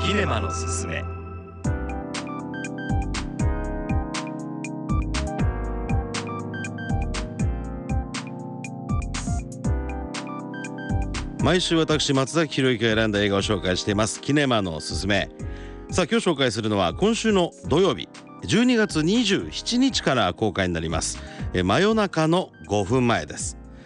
キネマのすすめ。毎週私松崎ひろゆきが選んだ映画を紹介していますキネマのすすめ。さあ今日紹介するのは今週の土曜日12月27日から公開になります真夜中の5分前です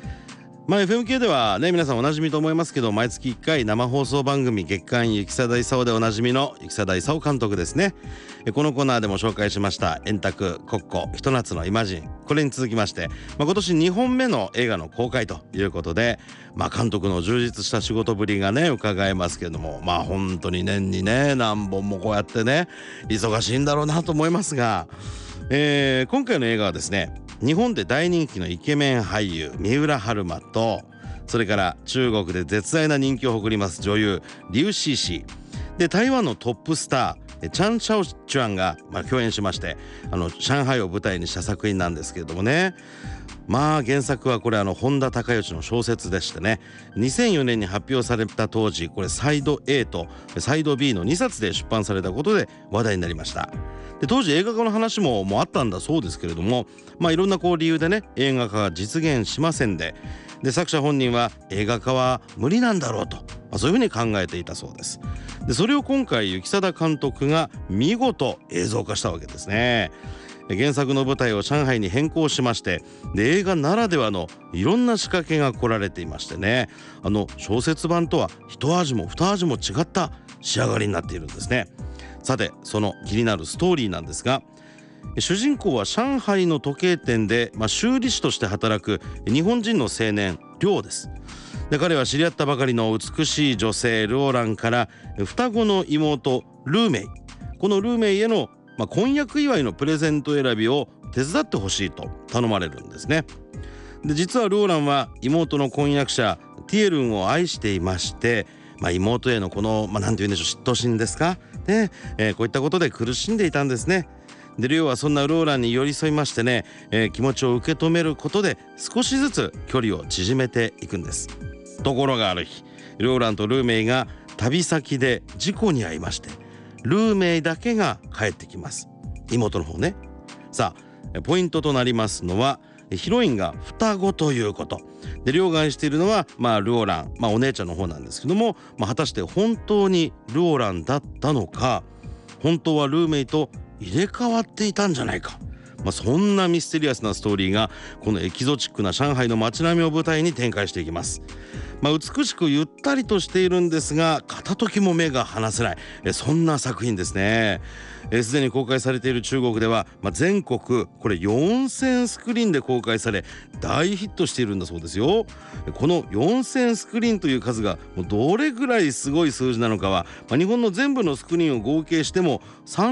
。FM 系ではね皆さんおなじみと思いますけど、毎月1回生放送番組月刊雪貞勲でおなじみの雪貞勲監督ですね。このコーナーでも紹介しました円卓国庫ひと夏のイマジン、これに続きまして、今年2本目の映画の公開ということで、監督の充実した仕事ぶりがね伺えますけれども、本当に年にね何本もこうやってね忙しいんだろうなと思いますが、今回の映画はですね、日本で大人気のイケメン俳優三浦春馬と、それから中国で絶大な人気を誇ります女優リュウシーシーで、台湾のトップスターチャン・シャオチュアンが共演しまして、上海を舞台にした作品なんですけれどもね、原作はこれ本田孝之の小説でしてね、2004年に発表された当時、これサイド A とサイド B の2冊で出版されたことで話題になりました。で当時映画化の話もあったんだそうですけれども、いろんな理由でね映画化が実現しませんで、作者本人は映画化は無理なんだろうと、そういうふうに考えていたそうです。でそれを今回雪貞監督が見事映像化したわけですね。原作の舞台を上海に変更しまして、で映画ならではのいろんな仕掛けが凝られていましてね、小説版とは一味も二味も違った仕上がりになっているんですね。さてその気になるストーリーなんですが、主人公は上海の時計店で、修理師として働く日本人の青年梁です。で彼は知り合ったばかりの美しい女性ルオランから双子の妹ルーメイ、このルーメイへの婚約祝いのプレゼント選びを手伝ってほしいと頼まれるんですね。で実はルオランは妹の婚約者ティエルンを愛していまして、妹へのこの、なんて言うんでしょう、嫉妬心ですかね、こういったことで苦しんでいたんですね。でリオはそんなルオランに寄り添いましてね、気持ちを受け止めることで少しずつ距離を縮めていくんです。ところがある日、ルオランとルーメイが旅先で事故に遭いまして、ルーメイだけが帰ってきます。妹の方ね。さあポイントとなりますのはヒロインが双子ということで、両替しているのはルオラン、お姉ちゃんの方なんですけども、果たして本当にルオランだったのか、本当はルーメイと入れ替わっていたんじゃないか、そんなミステリアスなストーリーがこのエキゾチックな上海の街並みを舞台に展開していきます。美しくゆったりとしているんですが、片時も目が離せない、そんな作品ですね。すでに公開されている中国では、全国これ4000スクリーンで公開され大ヒットしているんだそうですよ。この4000スクリーンという数がどれぐらいすごい数字なのかは、日本の全部のスクリーンを合計しても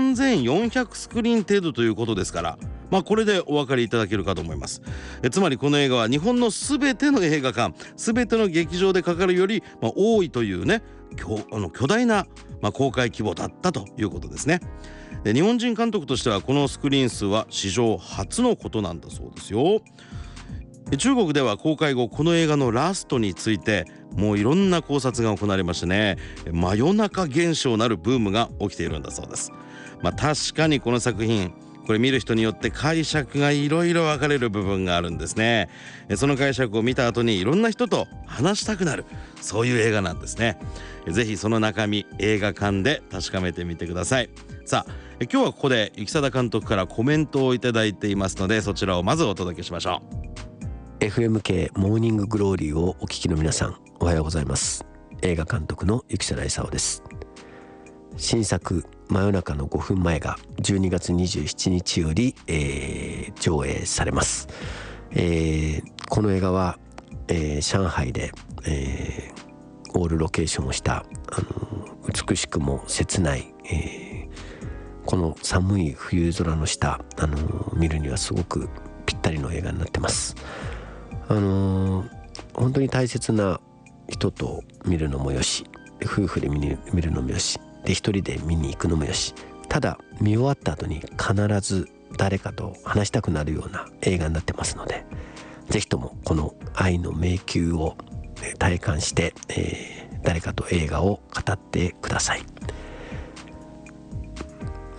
3400スクリーン程度ということですから、これでお分かりいただけるかと思います。つまりこの映画は日本のすべての映画館、すべての劇場でかかるより、多いというね巨大な、公開規模だったということですね。で日本人監督としてはこのスクリーン数は史上初のことなんだそうですよ。中国では公開後この映画のラストについてもういろんな考察が行われましてね、真夜中現象なるブームが起きているんだそうです。確かにこの作品、これ見る人によって解釈がいろいろ分かれる部分があるんですね。その解釈を見た後にいろんな人と話したくなる、そういう映画なんですね。ぜひその中身映画館で確かめてみてください。さあ今日はここで雪貞監督からコメントをいただいていますので、そちらをまずお届けしましょう。 FMK モーニンググローリーをお聞きの皆さん、おはようございます。映画監督の雪貞勲です。新作真夜中の5分前が12月27日より、上映されます。この映画は、上海で、オールロケーションをした美しくも切ない、この寒い冬空の下、見るにはすごくぴったりの映画になってます。本当に大切な人と見るのもよし、夫婦で見るのもよしで、一人で見に行くのもよし、ただ見終わった後に必ず誰かと話したくなるような映画になってますので、ぜひともこの愛の迷宮を体感して、誰かと映画を語ってください。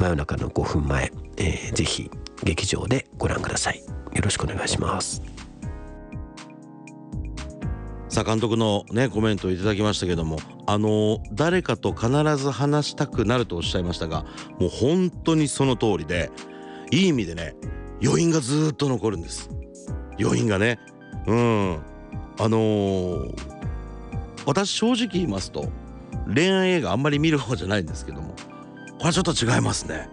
真夜中の5分前、ぜひ劇場でご覧ください。よろしくお願いします。 さあ監督のねコメントをいただきましたけども、誰かと必ず話したくなるとおっしゃいましたが、もう本当にその通りで、いい意味でね余韻がずっと残るんです。余韻がね、私正直言いますと恋愛映画あんまり見る方じゃないんですけども、これはちょっと違いますね。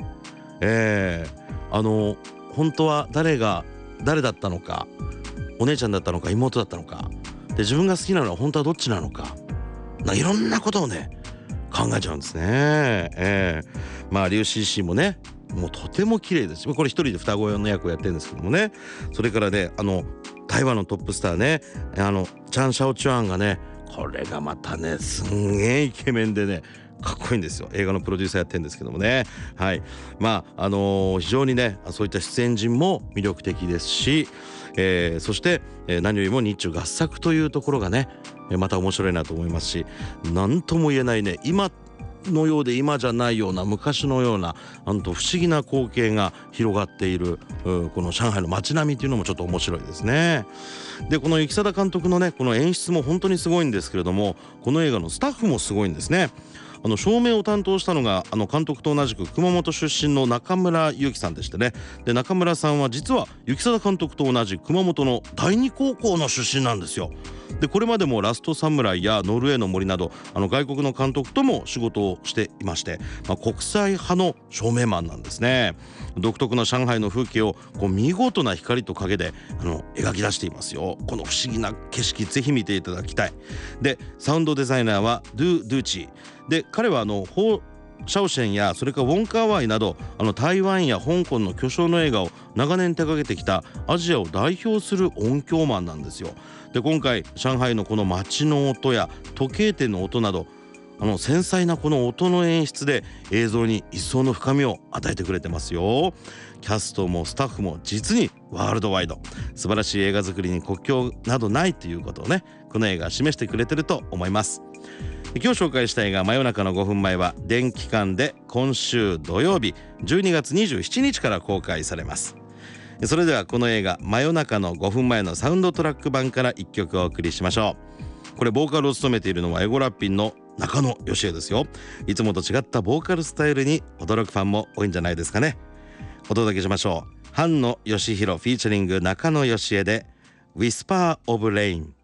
本当は誰だったのか、お姉ちゃんだったのか妹だったのかで、自分が好きなのは本当はどっちなのか、いろんなことをね考えちゃうんですね。まあリュウシーシーもねもうとても綺麗ですし、これ一人で双子の役をやってるんですけどもね、それからね台湾のトップスターねチャン・シャオチュアンがね、これがまたねすんげえイケメンでねかっこいいんですよ。映画のプロデューサーやってるんですけどもね、はい、まあ非常にねそういった出演陣も魅力的ですし、そして、何よりも日中合作というところがねまた面白いなと思いますし、何とも言えないね今のようで今じゃないような昔のような不思議な光景が広がっているこの上海の街並みというのもちょっと面白いですね。でこの行定監督のねこの演出も本当にすごいんですけれども、この映画のスタッフもすごいんですね。照明を担当したのが監督と同じく熊本出身の中村祐樹さんでしてね、で中村さんは実は行定監督と同じ熊本の第二高校の出身なんですよ。でこれまでもラストサムライやノルウェーの森など外国の監督とも仕事をしていまして、国際派の照明マンなんですね。独特な上海の風景を見事な光と影で描き出していますよ。この不思議な景色ぜひ見ていただきたい。でサウンドデザイナーはドゥーチで、彼はホー・シャオシェンやそれからウォン・カーワイなど台湾や香港の巨匠の映画を長年手掛けてきたアジアを代表する音響マンなんですよ。で今回上海のこの街の音や時計店の音など繊細なこの音の演出で映像に一層の深みを与えてくれてますよ。キャストもスタッフも実にワールドワイド、素晴らしい映画作りに国境などないということをねこの映画は示してくれてると思います。今日紹介した映画真夜中の5分前は電気館で今週土曜日12月27日から公開されます。それではこの映画真夜中の5分前のサウンドトラック版から1曲お送りしましょう。これボーカルを務めているのはエゴラッピンの中野義恵ですよ。いつもと違ったボーカルスタイルに驚くファンも多いんじゃないですかね。お届けしましょう。菅野義弘フィーチャリング中野義恵で Whisper of Rain。